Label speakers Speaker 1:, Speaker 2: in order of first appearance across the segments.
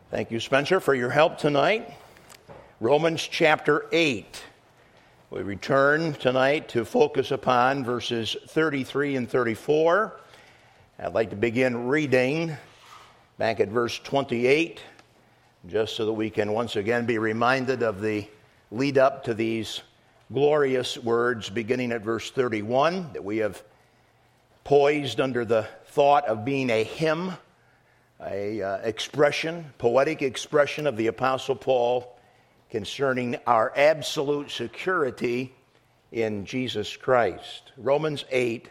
Speaker 1: Thank you, Spencer, for your help tonight. Romans chapter 8. We return tonight to focus upon verses 33 and 34. I'd like to begin reading back at verse 28, just so that we can once again be reminded of the lead up to these glorious words beginning at verse 31 that we have poised under the thought of being a hymn, poetic expression of the Apostle Paul concerning our absolute security in Jesus Christ. Romans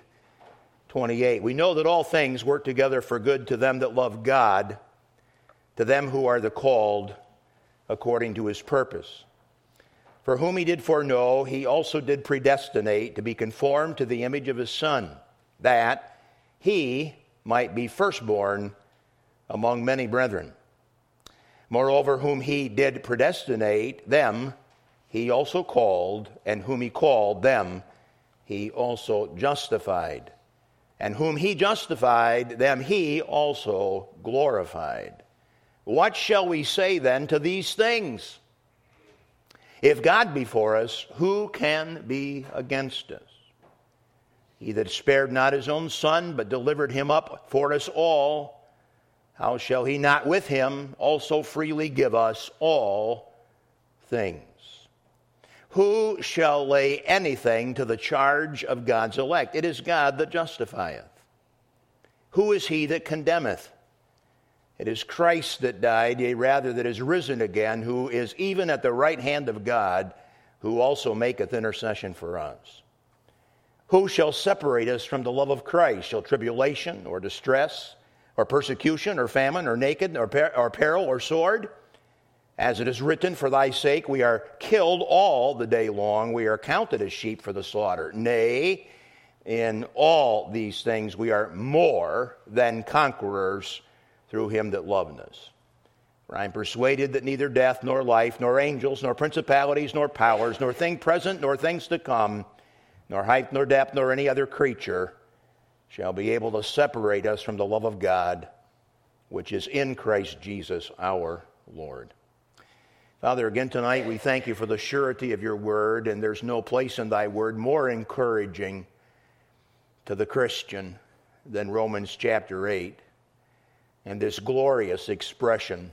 Speaker 1: 8:28. We know that all things work together for good to them that love God, to them who are the called according to his purpose. For whom he did foreknow, he also did predestinate to be conformed to the image of his Son, that he might be firstborn among many brethren. Moreover, whom he did predestinate, them he also called, and whom he called, them he also justified. And whom he justified, them he also glorified. What shall we say then to these things? If God be for us, who can be against us? He that spared not his own Son, but delivered him up for us all, how shall he not with him also freely give us all things? Who shall lay anything to the charge of God's elect? It is God that justifieth. Who is he that condemneth? It is Christ that died, yea, rather that is risen again, who is even at the right hand of God, who also maketh intercession for us. Who shall separate us from the love of Christ? Shall tribulation or distress, or persecution, or famine, or naked, or peril, or sword? As it is written, for thy sake we are killed all the day long. We are counted as sheep for the slaughter. Nay, in all these things we are more than conquerors through him that loved us. For I am persuaded that neither death, nor life, nor angels, nor principalities, nor powers, nor thing present, nor things to come, nor height, nor depth, nor any other creature shall be able to separate us from the love of God, which is in Christ Jesus our Lord. Father, again tonight we thank you for the surety of your word, and there's no place in thy word more encouraging to the Christian than Romans chapter 8, and this glorious expression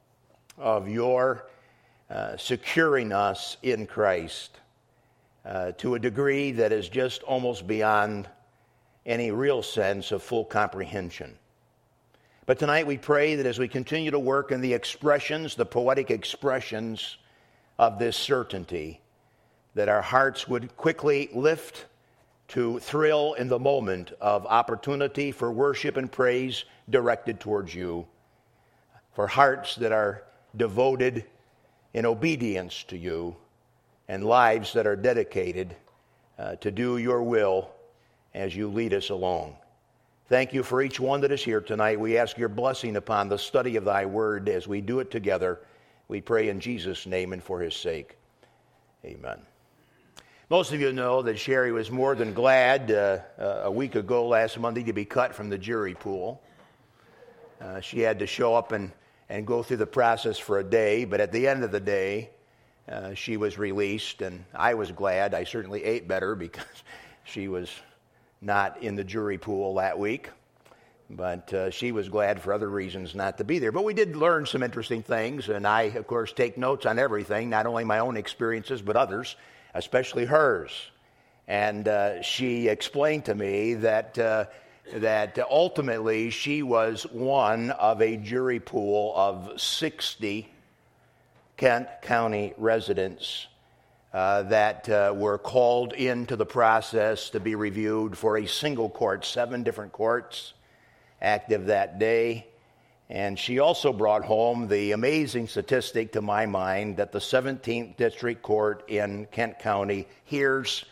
Speaker 1: of your securing us in Christ to a degree that is just almost beyond any real sense of full comprehension. But tonight we pray that as we continue to work in the expressions, the poetic expressions of this certainty, that our hearts would quickly lift to thrill in the moment of opportunity for worship and praise directed towards you, for hearts that are devoted in obedience to you, and lives that are dedicated to do your will as you lead us along. Thank you for each one that is here tonight. We ask your blessing upon the study of thy word as we do it together. We pray in Jesus' name and for his sake. Amen. Most of you know that Sherry was more than glad a week ago, last Monday, to be cut from the jury pool. She had to show up and go through the process for a day, but at the end of the day, she was released, and I was glad. I certainly ate better because she was not in the jury pool that week, but she was glad for other reasons not to be there. But we did learn some interesting things, and I, of course, take notes on everything, not only my own experiences, but others, especially hers. And she explained to me that ultimately she was one of a jury pool of 60 Kent County residents that were called into the process to be reviewed for a single court, 7 different courts active that day. And she also brought home the amazing statistic, to my mind, that the 17th District Court in Kent County hears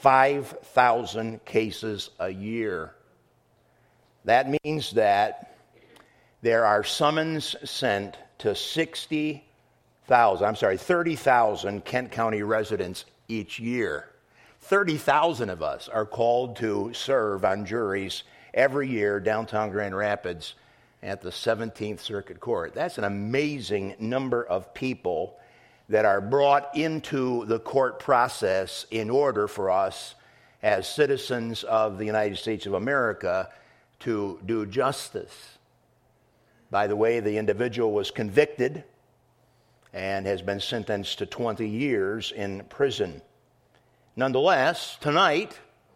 Speaker 1: 5,000 cases a year. That means that there are summons sent to 30,000 Kent County residents each year. 30,000 of us are called to serve on juries every year downtown Grand Rapids at the 17th Circuit Court. That's an amazing number of people that are brought into the court process in order for us as citizens of the United States of America to do justice. By the way, the individual was convicted and has been sentenced to 20 years in prison. Nonetheless, tonight,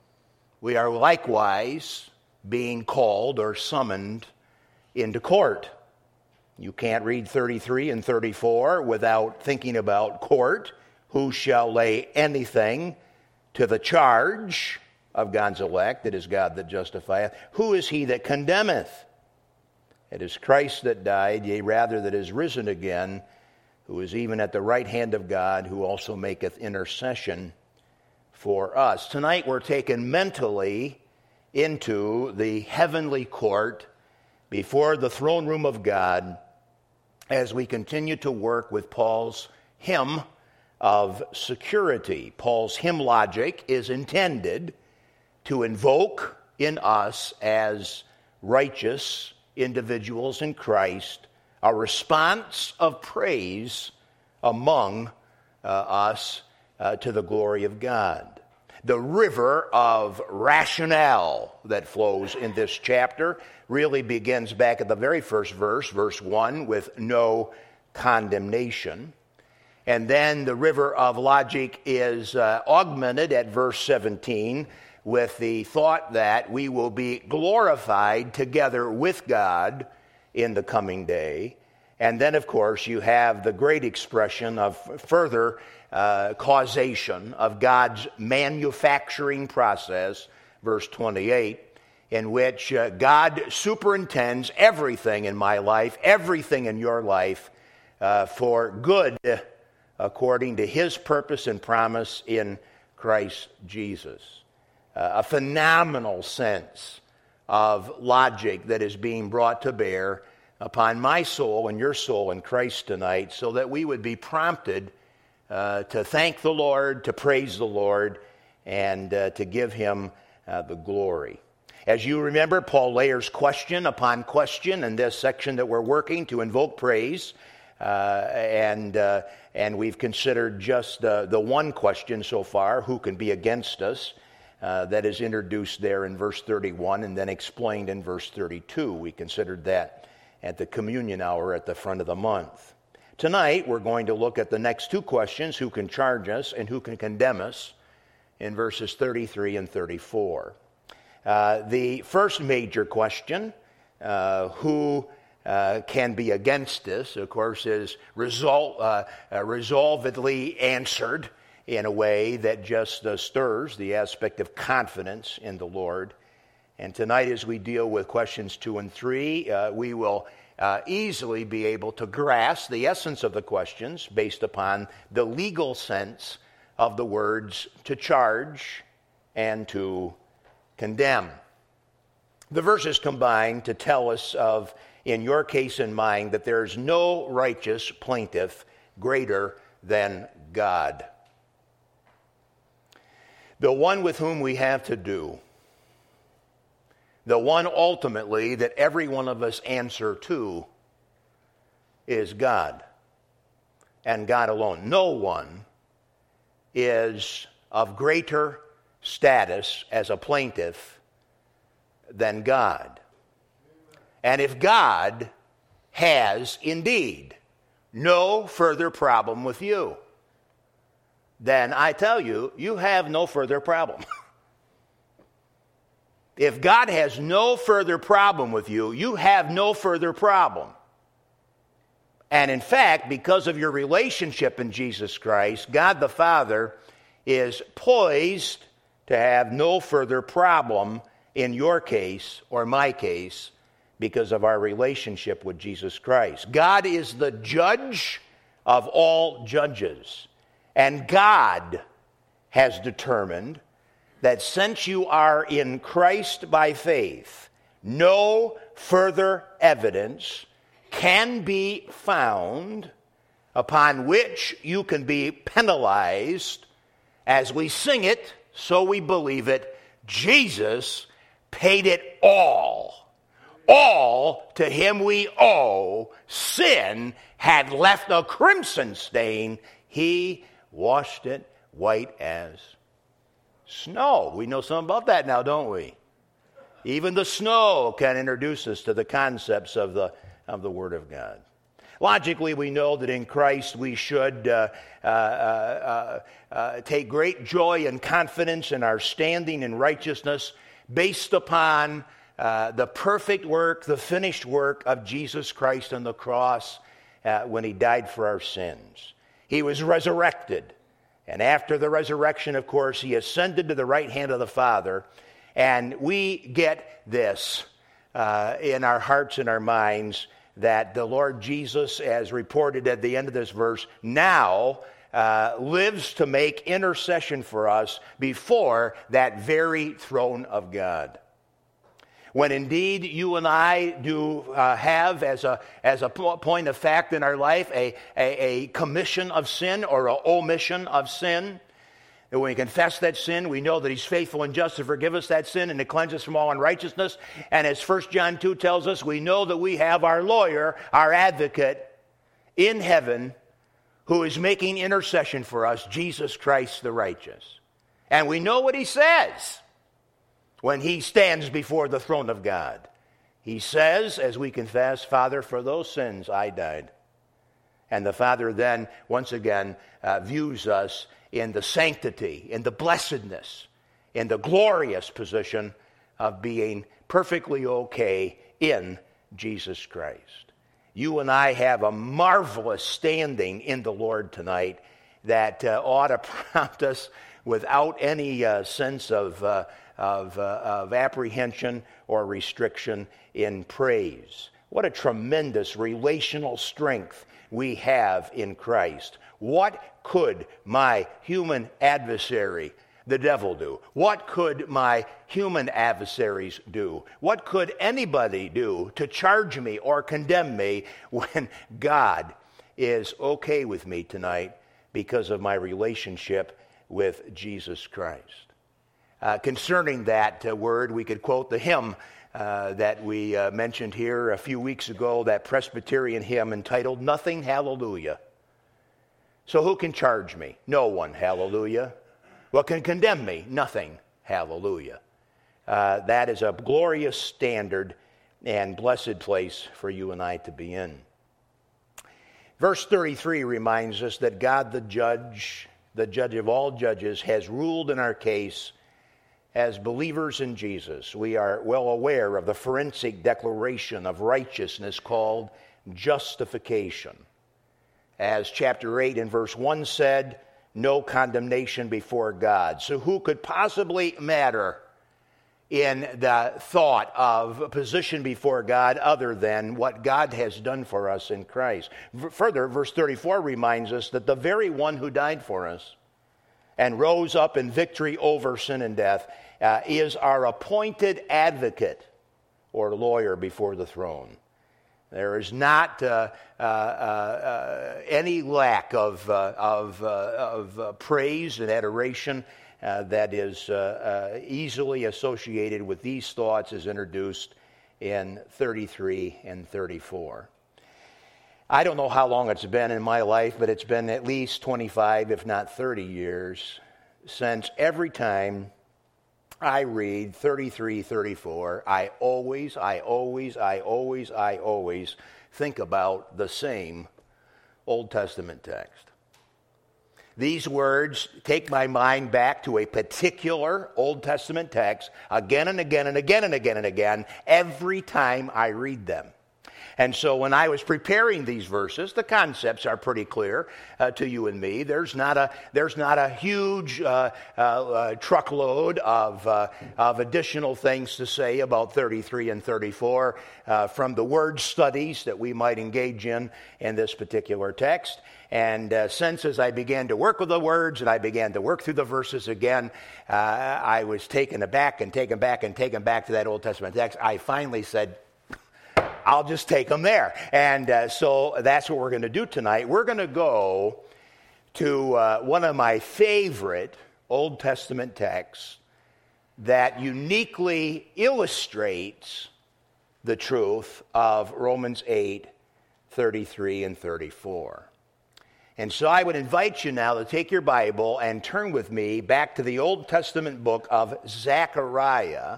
Speaker 1: we are likewise being called or summoned into court. You can't read 33 and 34 without thinking about court. Who shall lay anything to the charge of God's elect? It is God that justifieth. Who is he that condemneth? It is Christ that died, yea, rather that is risen again, who is even at the right hand of God, who also maketh intercession for us. Tonight we're taken mentally into the heavenly court before the throne room of God as we continue to work with Paul's hymn of security. Paul's hymn logic is intended to invoke in us as righteous individuals in Christ a response of praise among us to the glory of God. The river of rationale that flows in this chapter really begins back at the very first verse, verse 1, with no condemnation. And then the river of logic is augmented at verse 17 with the thought that we will be glorified together with God in the coming day. And then, of course, you have the great expression of further causation of God's manufacturing process, verse 28, in which God superintends everything in my life, everything in your life, for good according to his purpose and promise in Christ Jesus. A phenomenal sense of logic that is being brought to bear upon my soul and your soul in Christ tonight, so that we would be prompted to thank the Lord, to praise the Lord, and to give him the glory. As you remember, Paul layers question upon question in this section that we're working to invoke praise, and we've considered just the one question so far, who can be against us, that is introduced there in verse 31 and then explained in verse 32. We considered that at the communion hour at the front of the month. Tonight, we're going to look at the next two questions, who can charge us and who can condemn us, in verses 33 and 34. The first major question, who can be against us, of course, is resolvedly answered in a way that just stirs the aspect of confidence in the Lord. And tonight, as we deal with questions 2 and 3, we will easily be able to grasp the essence of the questions based upon the legal sense of the words to charge and to condemn. The verses combine to tell us of, in your case and mine, that there is no righteous plaintiff greater than God. The one with whom we have to do, the one ultimately that every one of us answer to, is God, and God alone. No one is of greater status as a plaintiff than God. And if God has indeed no further problem with you, then I tell you, you have no further problem. If God has no further problem with you, you have no further problem. And in fact, because of your relationship in Jesus Christ, God the Father is poised to have no further problem in your case or my case because of our relationship with Jesus Christ. God is the judge of all judges. And God has determined that since you are in Christ by faith, no further evidence can be found upon which you can be penalized. As we sing it, so we believe it, Jesus paid it all. all to him we owe, sin had left a crimson stain. He washed it white as snow. We know something about that now, don't we? Even the snow can introduce us to the concepts of the Word of God. Logically, we know that in Christ we should take great joy and confidence in our standing in righteousness based upon the perfect work, the finished work of Jesus Christ on the cross when he died for our sins. He was resurrected. And after the resurrection, of course, he ascended to the right hand of the Father. And we get this in our hearts and our minds, that the Lord Jesus, as reported at the end of this verse, now lives to make intercession for us before that very throne of God. When indeed you and I do have, as a point of fact in our life, a commission of sin or an omission of sin, and when we confess that sin, we know that he's faithful and just to forgive us that sin and to cleanse us from all unrighteousness. And as 1 John 2 tells us, we know that we have our lawyer, our advocate in heaven, who is making intercession for us, Jesus Christ the righteous. And we know what he says when he stands before the throne of God. He says, as we confess, Father, for those sins I died. And the Father then, once again, views us in the sanctity, in the blessedness, in the glorious position of being perfectly okay in Jesus Christ. You and I have a marvelous standing in the Lord tonight that ought to prompt us without any sense of apprehension or restriction in praise. What a tremendous relational strength we have in Christ. What could my human adversary, the devil, do? What could my human adversaries do? What could anybody do to charge me or condemn me when God is okay with me tonight because of my relationship with Jesus Christ? Concerning that word, we could quote the hymn that we mentioned here a few weeks ago, that Presbyterian hymn entitled, Nothing, Hallelujah. So who can charge me? No one, hallelujah. What can condemn me? Nothing, hallelujah. That is a glorious standard and blessed place for you and I to be in. Verse 33 reminds us that God the judge of all judges, has ruled in our case as believers in Jesus. We are well aware of the forensic declaration of righteousness called justification. As chapter 8 and verse 1 said, no condemnation before God. So who could possibly matter in the thought of position before God other than what God has done for us in Christ? Further, verse 34 reminds us that the very one who died for us and rose up in victory over sin and death is our appointed advocate or lawyer before the throne. There is not any lack of praise and adoration that is easily associated with these thoughts as introduced in 33 and 34. I don't know how long it's been in my life, but it's been at least 25, if not 30 years, since every time I read 33, 34, I always think about the same Old Testament text. These words take my mind back to a particular Old Testament text again and again and again and again and again every time I read them. And so when I was preparing these verses, the concepts are pretty clear to you and me. There's not a huge truckload of additional things to say about 33 and 34 from the word studies that we might engage in this particular text. And since as I began to work with the words and I began to work through the verses again, I was taken back to that Old Testament text. I finally said, I'll just take them there. And so that's what we're going to do tonight. We're going to go to one of my favorite Old Testament texts that uniquely illustrates the truth of Romans 8, 33 and 34. And so I would invite you now to take your Bible and turn with me back to the Old Testament book of Zechariah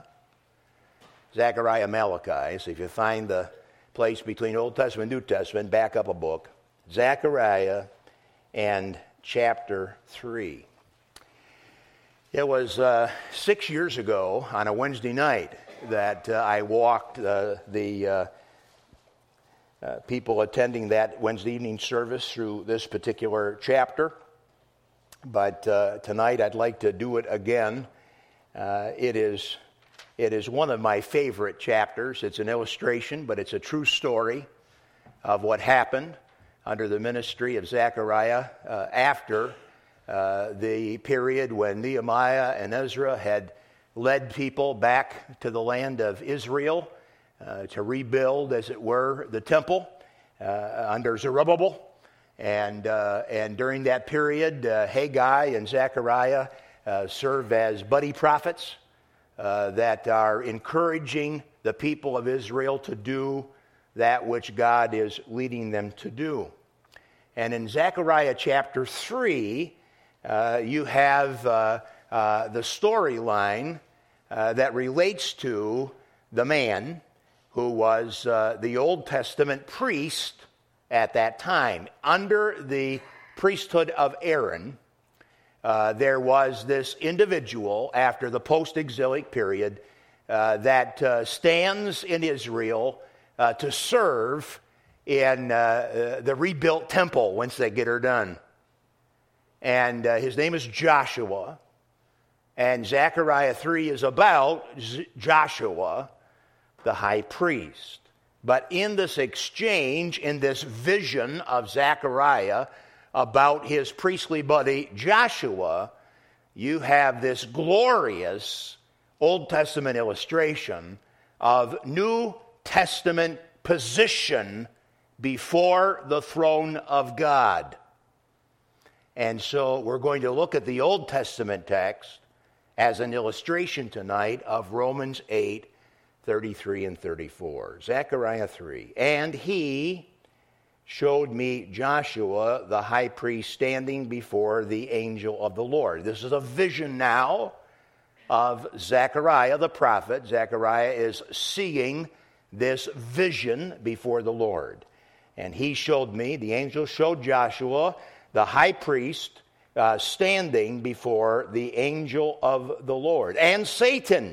Speaker 1: Malachi. So if you find the place between Old Testament and New Testament, back up a book. Zechariah and chapter 3. It was 6 years ago on a Wednesday night that I walked the people attending that Wednesday evening service through this particular chapter. But tonight I'd like to do it again. It is one of my favorite chapters. It's an illustration, but it's a true story of what happened under the ministry of Zechariah after the period when Nehemiah and Ezra had led people back to the land of Israel to rebuild, as it were, the temple under Zerubbabel. And during that period, Haggai and Zechariah serve as buddy prophets that are encouraging the people of Israel to do that which God is leading them to do. And in Zechariah chapter 3, you have the storyline that relates to the man who was the Old Testament priest at that time. Under the priesthood of Aaron, there was this individual after the post-exilic period that stands in Israel to serve in the rebuilt temple once they get her done. And his name is Joshua. And Zechariah 3 is about Joshua, the high priest. But in this exchange, in this vision of Zechariah about his priestly buddy Joshua, you have this glorious Old Testament illustration of New Testament position before the throne of God. And so we're going to look at the Old Testament text as an illustration tonight of Romans 8, 33 and 34. Zechariah 3. And he showed me Joshua, the high priest, standing before the angel of the Lord. This is a vision now of Zechariah the prophet. Zechariah is seeing this vision before the Lord. And he showed me, the angel showed Joshua, the high priest, standing before the angel of the Lord, and Satan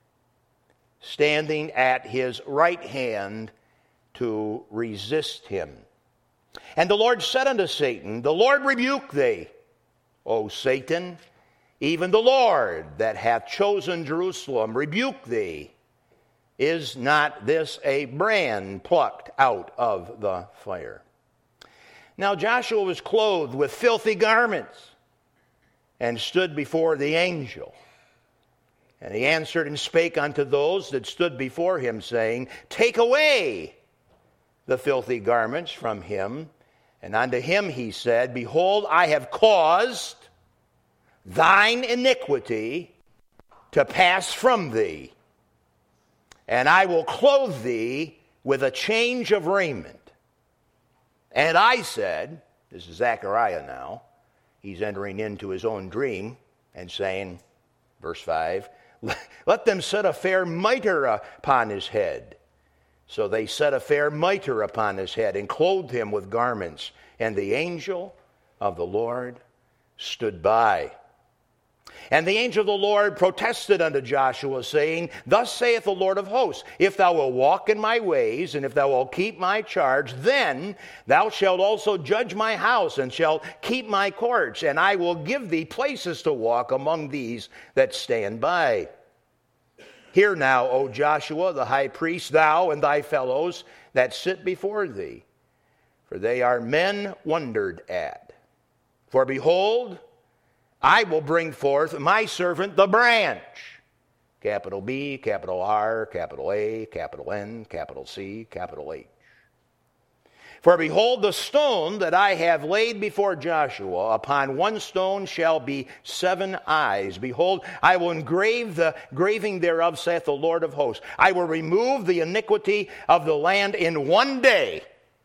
Speaker 1: standing at his right hand to resist him. And the Lord said unto Satan, The Lord rebuke thee, O Satan, even the Lord that hath chosen Jerusalem rebuke thee. Is not this a brand plucked out of the fire? Now Joshua was clothed with filthy garments and stood before the angel. And he answered and spake unto those that stood before him, saying, Take away the filthy garments from him. And unto him he said, Behold, I have caused thine iniquity to pass from thee, and I will clothe thee with a change of raiment. And I said, this is Zechariah now, he's entering into his own dream and saying, verse 5, Let them set a fair mitre upon his head. So they set a fair mitre upon his head and clothed him with garments. And the angel of the Lord stood by. And the angel of the Lord protested unto Joshua, saying, Thus saith the Lord of hosts, If thou wilt walk in my ways, and if thou wilt keep my charge, then thou shalt also judge my house, and shalt keep my courts, and I will give thee places to walk among these that stand by. Hear now, O Joshua, the high priest, thou and thy fellows that sit before thee, for they are men wondered at. For behold, I will bring forth my servant the branch. Capital B, capital R, capital A, capital N, capital C, capital H. For behold, the stone that I have laid before Joshua, upon one stone shall be 7 eyes. Behold, I will engrave the graving thereof, saith the Lord of hosts. I will remove the iniquity of the land in one day.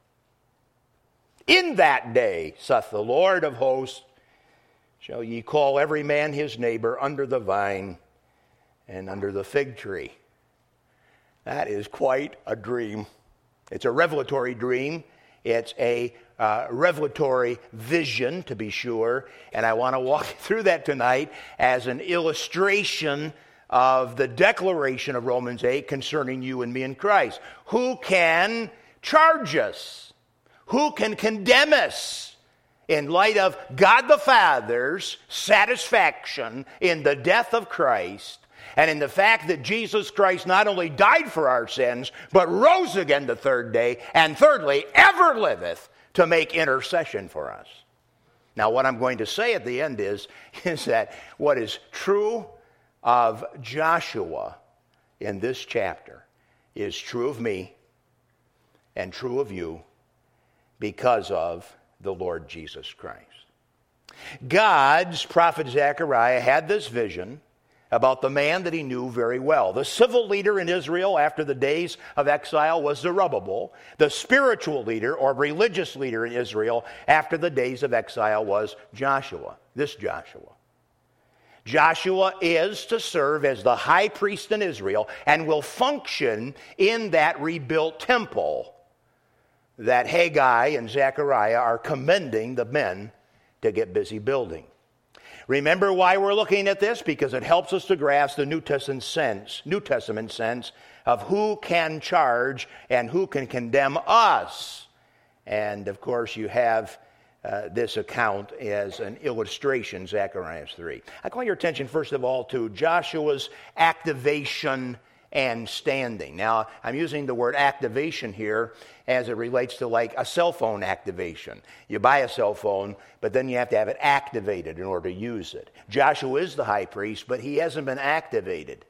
Speaker 1: In that day, saith the Lord of hosts, shall ye call every man his neighbor under the vine and under the fig tree. That is quite a dream. It's a revelatory dream. It's a revelatory vision, to be sure. And I want to walk through that tonight as an illustration of the declaration of Romans 8 concerning you and me in Christ. Who can charge us? Who can condemn us in light of God the Father's satisfaction in the death of Christ and in the fact that Jesus Christ not only died for our sins, but rose again the third day, and thirdly, ever liveth to make intercession for us? Now, what I'm going to say at the end is that what is true of Joshua in this chapter is true of me and true of you because of the Lord Jesus Christ. God's prophet Zechariah had this vision about the man that he knew very well. The civil leader in Israel after the days of exile was Zerubbabel. The spiritual leader or religious leader in Israel after the days of exile was Joshua. This Joshua. Joshua is to serve as the high priest in Israel and will function in that rebuilt temple that Haggai and Zechariah are commending the men to get busy building. Remember why we're looking at this? Because it helps us to grasp the New Testament sense of who can charge and who can condemn us. And of course you have this account as an illustration, Zechariah 3. I call your attention first of all to Joshua's activation and standing. Now, I'm using the word activation here as it relates to like a cell phone activation. You buy a cell phone, but then you have to have it activated in order to use it. Joshua is the high priest, but he hasn't been activated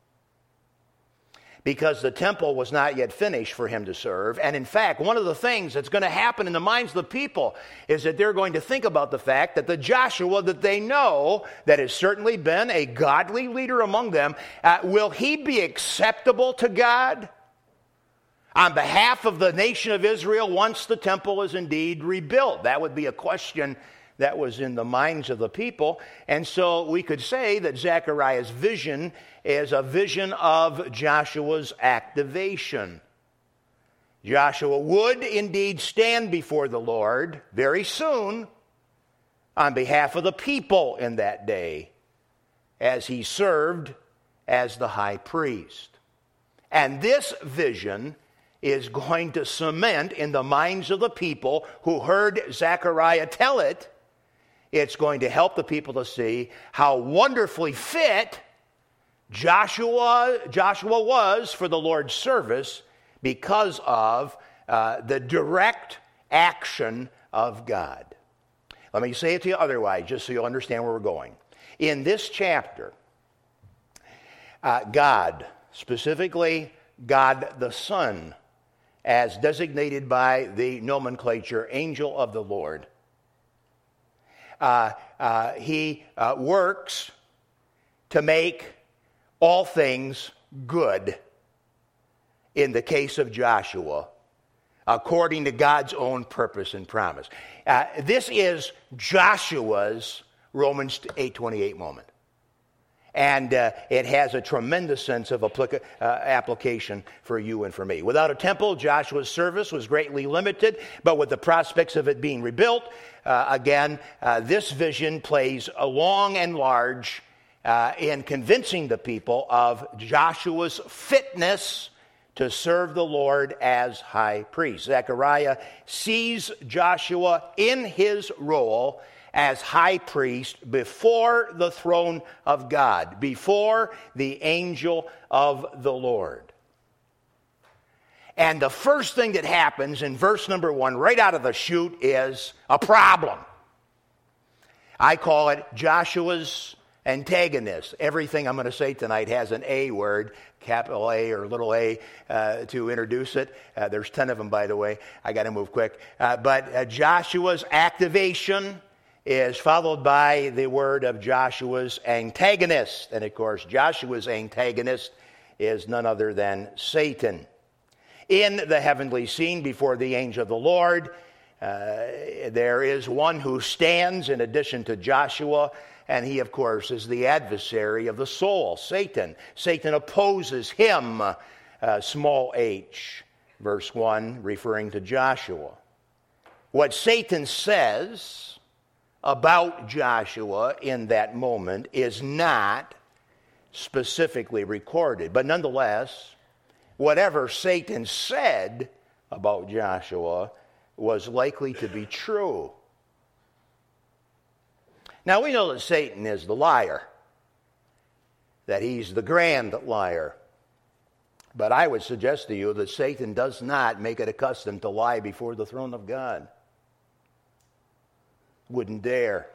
Speaker 1: because the temple was not yet finished for him to serve. And in fact, one of the things that's going to happen in the minds of the people is that they're going to think about the fact that the Joshua that they know, that has certainly been a godly leader among them, will he be acceptable to God on behalf of the nation of Israel once the temple is indeed rebuilt? That would be a question that was in the minds of the people. And so we could say that Zechariah's vision is a vision of Joshua's activation. Joshua would indeed stand before the Lord very soon on behalf of the people in that day as he served as the high priest. And this vision is going to cement in the minds of the people who heard Zechariah tell it. It's going to help the people to see how wonderfully fit Joshua was for the Lord's service because of the direct action of God. Let me say it to you otherwise, just so you'll understand where we're going. In this chapter, God, specifically God the Son, as designated by the nomenclature angel of the Lord, he works to make all things good in the case of Joshua, according to God's own purpose and promise. This is Joshua's Romans 8:28 moment. And it has a tremendous sense of application for you and for me. Without a temple, Joshua's service was greatly limited, but with the prospects of it being rebuilt, this vision plays a long and large in convincing the people of Joshua's fitness to serve the Lord as high priest. Zechariah sees Joshua in his role as high priest before the throne of God, before the angel of the Lord. And the first thing that happens in verse number 1, right out of the chute, is a problem. I call it Joshua's Antagonist. Everything I'm going to say tonight has an A word, capital A or little a, to introduce it. There's 10 of them, by the way. I got to move quick. But Joshua's activation is followed by the word of Joshua's antagonist. And of course, Joshua's antagonist is none other than Satan. In the heavenly scene before the angel of the Lord, there is one who stands in addition to Joshua, and he, of course, is the adversary of the soul, Satan. Satan opposes him, small h, verse 1, referring to Joshua. What Satan says about Joshua in that moment is not specifically recorded. But nonetheless, whatever Satan said about Joshua was likely to be true. Now, we know that Satan is the liar, that he's the grand liar. But I would suggest to you that Satan does not make it a custom to lie before the throne of God. Wouldn't dare.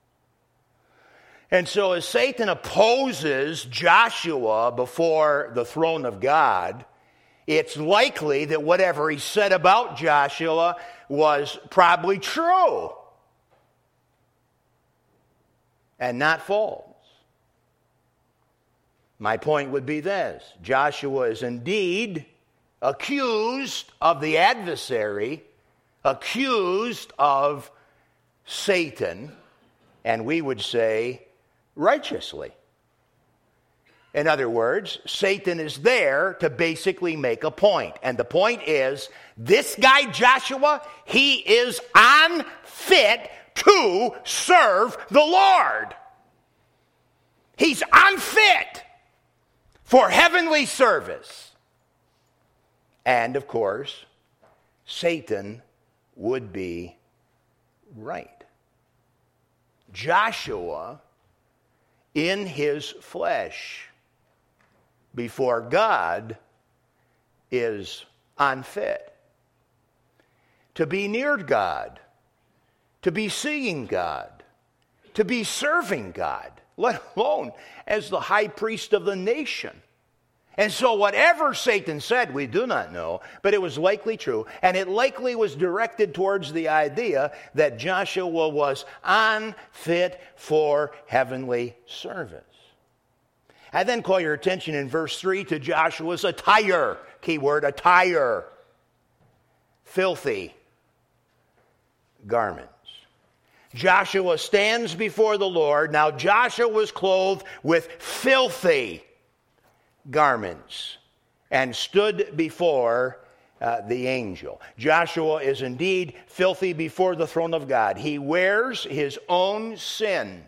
Speaker 1: And so as Satan opposes Joshua before the throne of God, it's likely that whatever he said about Joshua was probably true and not false. My point would be this: Joshua is indeed accused of the adversary, accused of Satan, and we would say righteously. In other words, Satan is there to basically make a point. And the point is, this guy Joshua, he is unfit to serve the Lord. He's unfit for heavenly service. And of course, Satan would be right. Joshua, in his flesh, before God, is unfit to be near God, to be seeing God, to be serving God, let alone as the high priest of the nation. And so whatever Satan said, we do not know, but it was likely true, and it likely was directed towards the idea that Joshua was unfit for heavenly service. I then call your attention in verse 3 to Joshua's attire. Keyword, attire. Filthy garments. Joshua stands before the Lord. Now Joshua was clothed with filthy garments and stood before the angel. Joshua is indeed filthy before the throne of God. He wears his own sin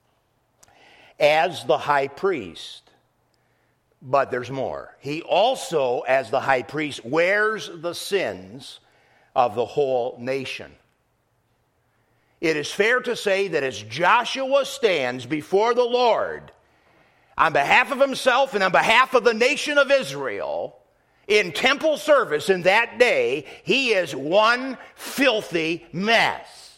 Speaker 1: as the high priest. But there's more. He also, as the high priest, wears the sins of the whole nation. It is fair to say that as Joshua stands before the Lord on behalf of himself and on behalf of the nation of Israel in temple service in that day, he is one filthy mess.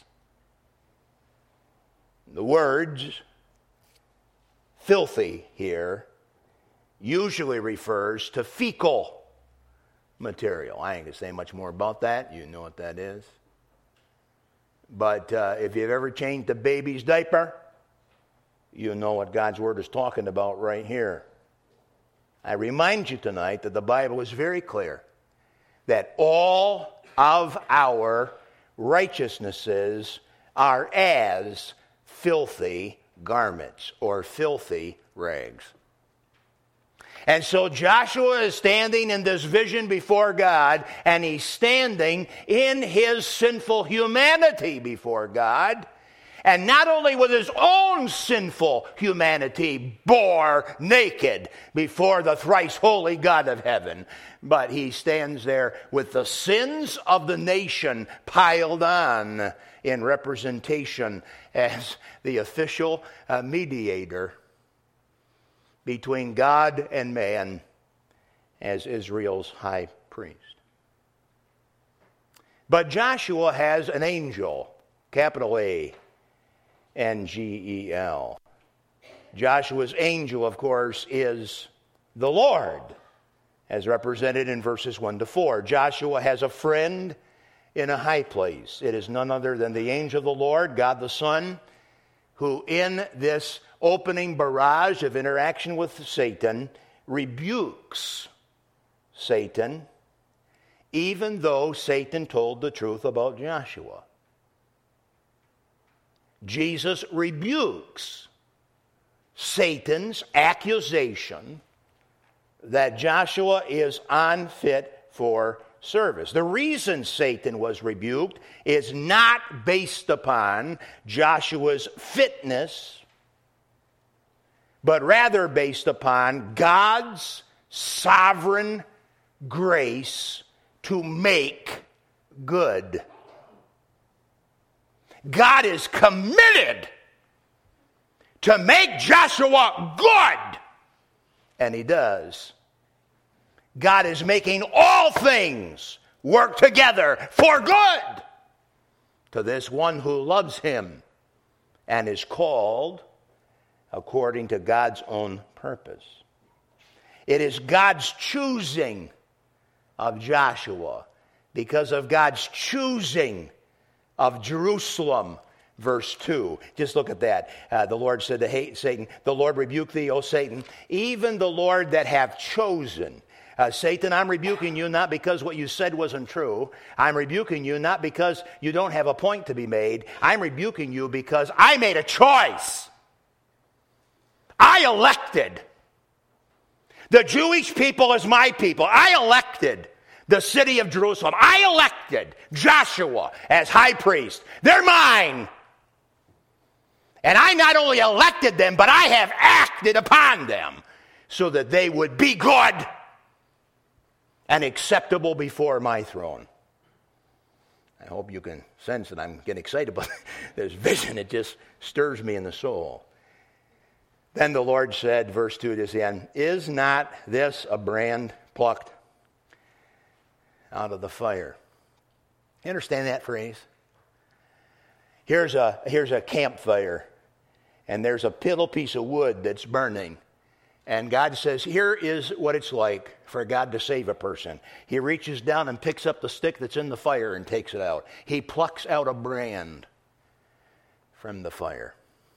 Speaker 1: The words filthy here usually refers to fecal material. I ain't going to say much more about that. You know what that is. But if you've ever changed a baby's diaper, you know what God's Word is talking about right here. I remind you tonight that the Bible is very clear that all of our righteousnesses are as filthy garments or filthy rags. And so Joshua is standing in this vision before God, and he's standing in his sinful humanity before God. And not only with his own sinful humanity bore naked before the thrice holy God of heaven, but he stands there with the sins of the nation piled on in representation as the official mediator between God and man as Israel's high priest. But Joshua has an angel, capital A, N-G-E-L. Joshua's angel, of course, is the Lord, as represented in verses 1 to 4. Joshua has a friend in a high place. It is none other than the angel of the Lord, God the Son, who in this opening barrage of interaction with Satan rebukes Satan, even though Satan told the truth about Joshua. Jesus rebukes Satan's accusation that Joshua is unfit for service. The reason Satan was rebuked is not based upon Joshua's fitness, but rather based upon God's sovereign grace to make good. God is committed to make Joshua good, and he does. God is making all things work together for good to this one who loves him and is called according to God's own purpose. It is God's choosing of Joshua because of God's choosing of Jerusalem. Verse 2. Just look at that. The Lord said to Satan, "The Lord rebuke thee, O Satan, even the Lord that have chosen." Satan, I'm rebuking you not because what you said wasn't true. I'm rebuking you not because you don't have a point to be made. I'm rebuking you because I made a choice. I elected the Jewish people as my people. I elected the city of Jerusalem. I elected Joshua as high priest. They're mine. And I not only elected them, but I have acted upon them so that they would be good and acceptable before my throne. I hope you can sense that I'm getting excited about this vision. It just stirs me in the soul. Then the Lord said, verse 2 to the end, "Is not this a brand plucked out of the fire?" You understand that phrase? Here's a campfire, and there's a little piece of wood that's burning. And God says, here is what it's like for God to save a person. He reaches down and picks up the stick that's in the fire and takes it out. He plucks out a brand from the fire.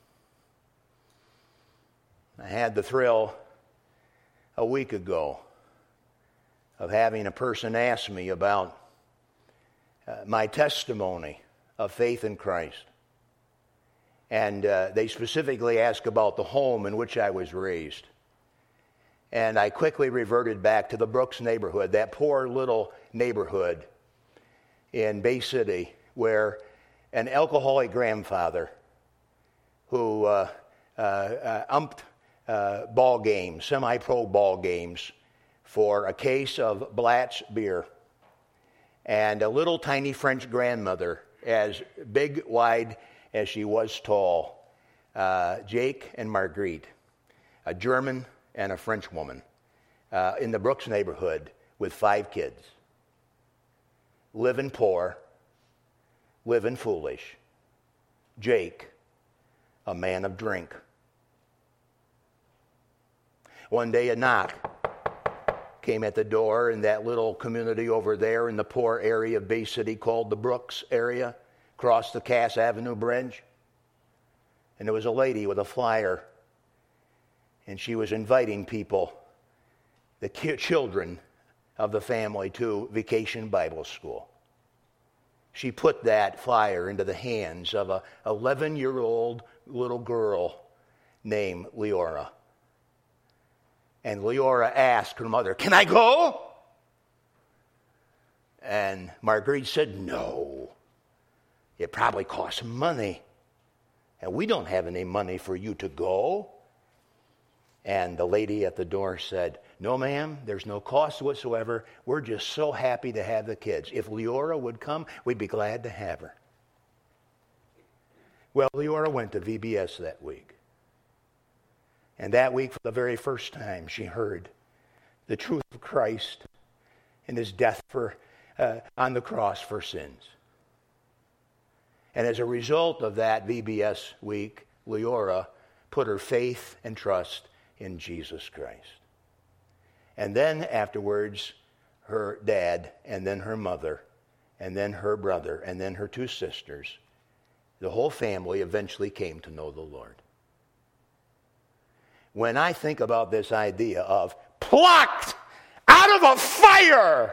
Speaker 1: I had the thrill a week ago of having a person ask me about my testimony of faith in Christ. And they specifically asked about the home in which I was raised. And I quickly reverted back to the Brooks neighborhood, that poor little neighborhood in Bay City where an alcoholic grandfather who umped ball games, semi-pro ball games, for a case of Blatz beer, and a little tiny French grandmother, as big, wide as she was tall, Jake and Marguerite, a German and a French woman, in the Brooks neighborhood with 5 kids. Living poor, living foolish. Jake, a man of drink. One day a knock came at the door in that little community over there in the poor area of Bay City called the Brooks area, across the Cass Avenue Bridge. And there was a lady with a flyer, and she was inviting people, the children of the family, to Vacation Bible School. She put that flyer into the hands of a 11-year-old little girl named Leora. And Leora asked her mother, "Can I go?" And Marguerite said, "No. It probably costs money. And we don't have any money for you to go." And the lady at the door said, "No, ma'am, there's no cost whatsoever. We're just so happy to have the kids. If Leora would come, we'd be glad to have her." Well, Leora went to VBS that week. And that week, for the very first time, she heard the truth of Christ and his death on the cross for sins. And as a result of that VBS week, Leora put her faith and trust in Jesus Christ. And then afterwards, her dad, and then her mother, and then her brother, and then her two sisters, the whole family eventually came to know the Lord. When I think about this idea of plucked out of a fire,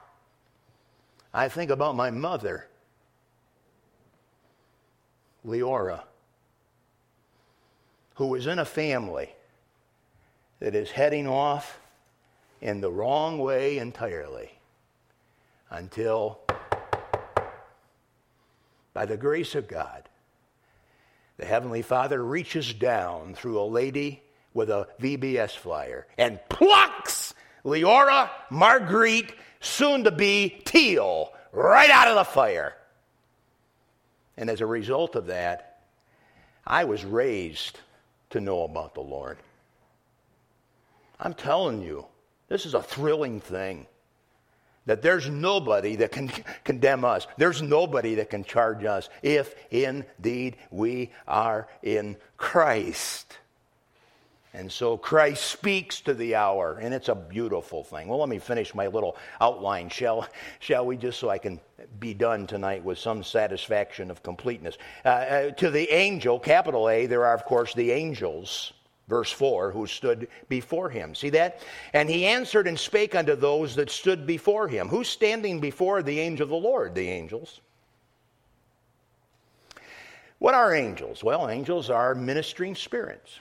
Speaker 1: I think about my mother, Leora, who was in a family that is heading off in the wrong way entirely until, by the grace of God, the Heavenly Father reaches down through a lady with a VBS flyer and plucks Leora Marguerite, soon to be Teal, right out of the fire. And as a result of that, I was raised to know about the Lord. I'm telling you, this is a thrilling thing. That there's nobody that can condemn us. There's nobody that can charge us if indeed we are in Christ. And so Christ speaks to the hour, and it's a beautiful thing. Well, let me finish my little outline, shall we, just so I can be done tonight with some satisfaction of completeness. To the angel, capital A, there are, of course, the angels, verse 4, who stood before him. See that? And he answered and spake unto those that stood before him. Who's standing before the angel of the Lord? The angels. What are angels? Well, angels are ministering spirits.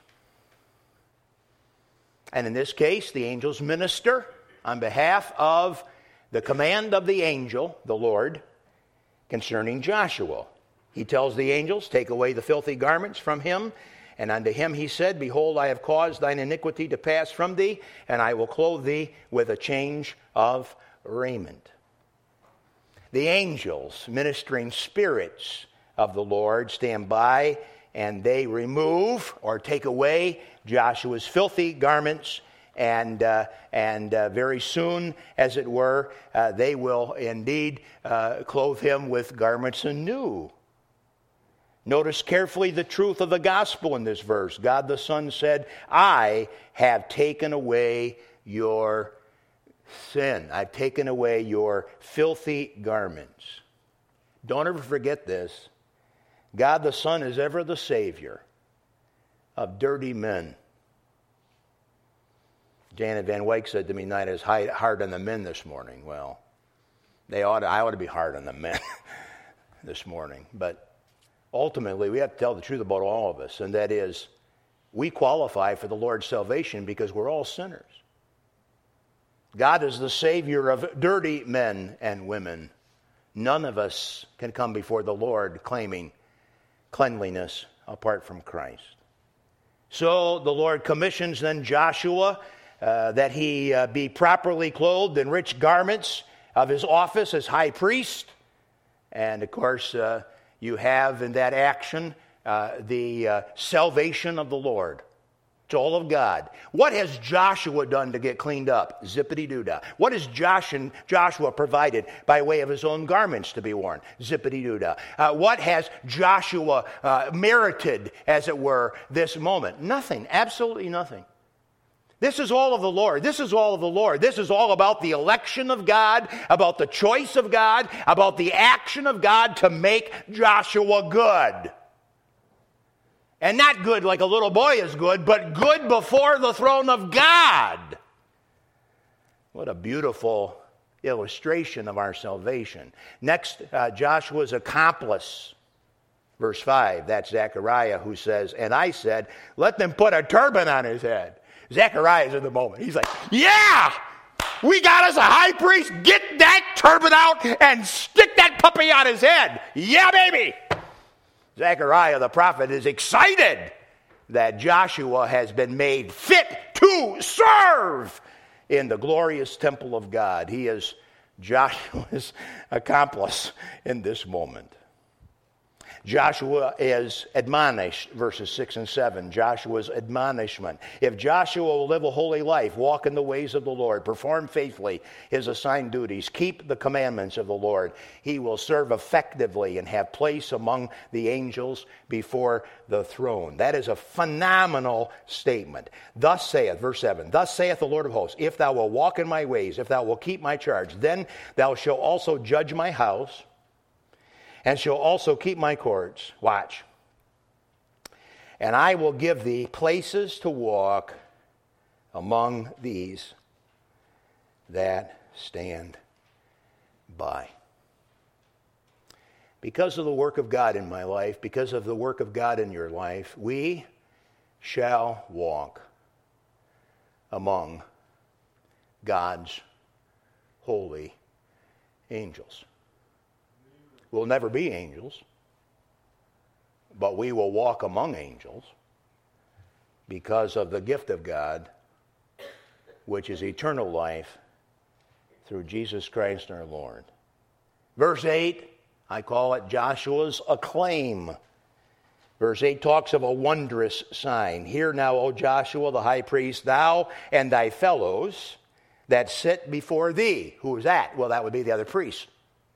Speaker 1: And in this case, the angels minister on behalf of the command of the angel, the Lord, concerning Joshua. He tells the angels, take away the filthy garments from him. And unto him he said, behold, I have caused thine iniquity to pass from thee, and I will clothe thee with a change of raiment. The angels, ministering spirits of the Lord, stand by, and they remove or take away Joshua's filthy garments, and very soon, as it were, they will indeed clothe him with garments anew. Notice carefully the truth of the gospel in this verse. God the Son said, I have taken away your sin. I've taken away your filthy garments. Don't ever forget this. God the Son is ever the Savior of dirty men. Janet Van Wyk said to me tonight, is hard on the men this morning. Well, I ought to be hard on the men this morning. But ultimately, we have to tell the truth about all of us, and that is, we qualify for the Lord's salvation because we're all sinners. God is the Savior of dirty men and women. None of us can come before the Lord claiming cleanliness apart from Christ. So the Lord commissions then Joshua that he be properly clothed in rich garments of his office as high priest. And of course, you have in that action the salvation of the Lord. It's all of God. What has Joshua done to get cleaned up? Zippity-doo-dah. What has Joshua provided by way of his own garments to be worn? Zippity-doo-dah. What has Joshua merited, as it were, this moment? Nothing. Absolutely nothing. This is all of the Lord. This is all of the Lord. This is all about the election of God, about the choice of God, about the action of God to make Joshua good. And not good like a little boy is good, but good before the throne of God. What a beautiful illustration of our salvation. Next, Joshua's accomplice. Verse 5, that's Zechariah who says, and I said, let them put a turban on his head. Zechariah is in the moment. He's like, yeah, we got us a high priest. Get that turban out and stick that puppy on his head. Yeah, baby. Zechariah the prophet is excited that Joshua has been made fit to serve in the glorious temple of God. He is Joshua's accomplice in this moment. Joshua is admonished, verses 6 and 7. Joshua's admonishment. If Joshua will live a holy life, walk in the ways of the Lord, perform faithfully his assigned duties, keep the commandments of the Lord, he will serve effectively and have place among the angels before the throne. That is a phenomenal statement. Thus saith, verse 7, thus saith the Lord of hosts, if thou wilt walk in my ways, if thou wilt keep my charge, then thou shalt also judge my house, and shall also keep my courts. Watch. And I will give thee places to walk among these that stand by. Because of the work of God in my life, because of the work of God in your life, we shall walk among God's holy angels. We'll never be angels, but we will walk among angels because of the gift of God, which is eternal life through Jesus Christ our Lord. Verse 8, I call it Joshua's acclaim. Verse 8 talks of a wondrous sign. Hear now, O Joshua, the high priest, thou and thy fellows that sit before thee. Who is that? Well, that would be the other priests.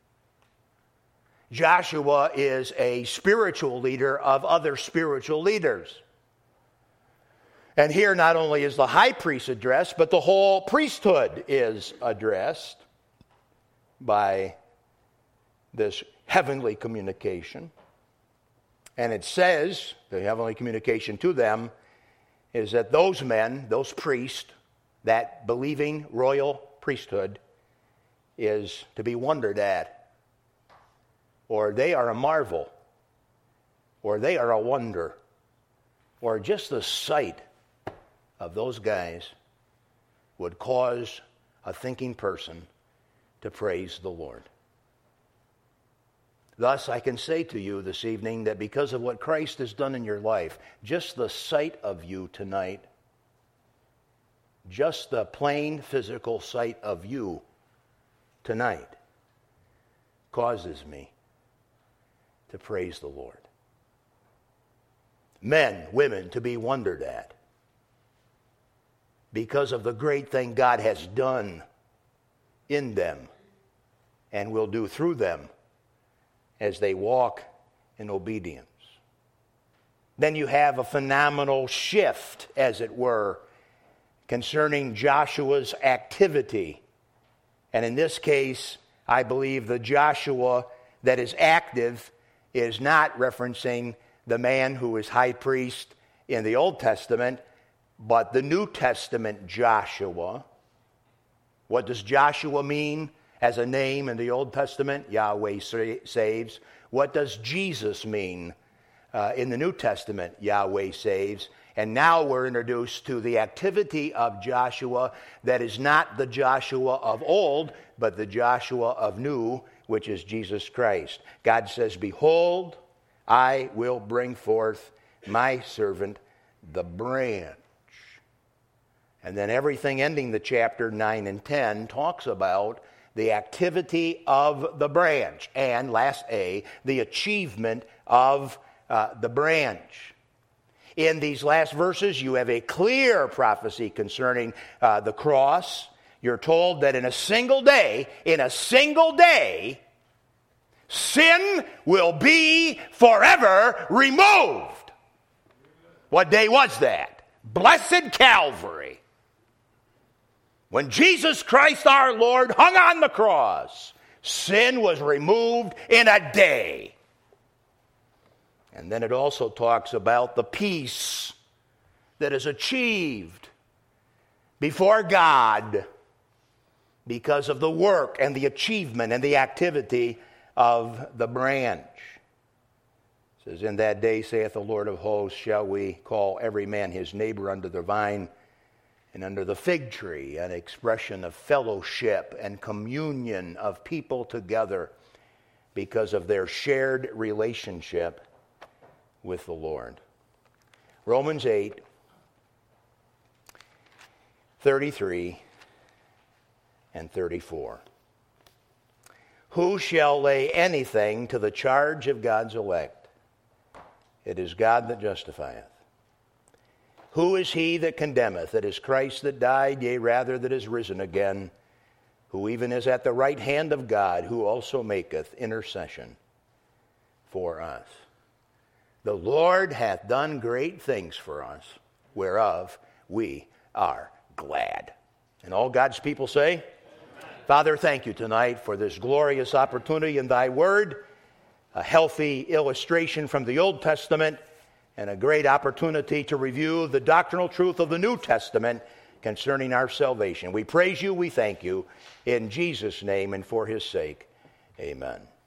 Speaker 1: Joshua is a spiritual leader of other spiritual leaders. And here not only is the high priest addressed, but the whole priesthood is addressed by this heavenly communication. And it says, the heavenly communication to them, is that those men, those priests, that believing royal priesthood is to be wondered at. Or they are a marvel, or they are a wonder, or just the sight of those guys would cause a thinking person to praise the Lord. Thus, I can say to you this evening that because of what Christ has done in your life, just the sight of you tonight, just the plain physical sight of you tonight causes me to praise the Lord. Men, women, to be wondered at because of the great thing God has done in them and will do through them as they walk in obedience. Then you have a phenomenal shift, as it were, concerning Joshua's activity. And in this case, I believe the Joshua that is active is not referencing the man who is high priest in the Old Testament, but the New Testament Joshua. What does Joshua mean as a name in the Old Testament? Yahweh saves. What does Jesus mean in the New Testament? Yahweh saves. And now we're introduced to the activity of Joshua that is not the Joshua of old, but the Joshua of new, which is Jesus Christ. God says, behold, I will bring forth my servant, the branch. And then everything ending the chapter 9 and 10 talks about the activity of the branch. And, last A, the achievement of the branch. In these last verses, you have a clear prophecy concerning the cross. You're told that in a single day, sin will be forever removed. What day was that? Blessed Calvary. When Jesus Christ our Lord hung on the cross, sin was removed in a day. And then it also talks about the peace that is achieved before God because of the work and the achievement and the activity of the branch. It says, in that day, saith the Lord of hosts, shall we call every man his neighbor under the vine and under the fig tree, an expression of fellowship and communion of people together because of their shared relationship with the Lord. Romans 8, 33 and 34. Who shall lay anything to the charge of God's elect? It is God that justifieth. Who is he that condemneth? It is Christ that died, yea, rather that is risen again, who even is at the right hand of God, who also maketh intercession for us. The Lord hath done great things for us, whereof we are glad. And all God's people say, Amen. Father, thank you tonight for this glorious opportunity in thy word, a healthy illustration from the Old Testament, and a great opportunity to review the doctrinal truth of the New Testament concerning our salvation. We praise you, we thank you, in Jesus' name and for his sake. Amen.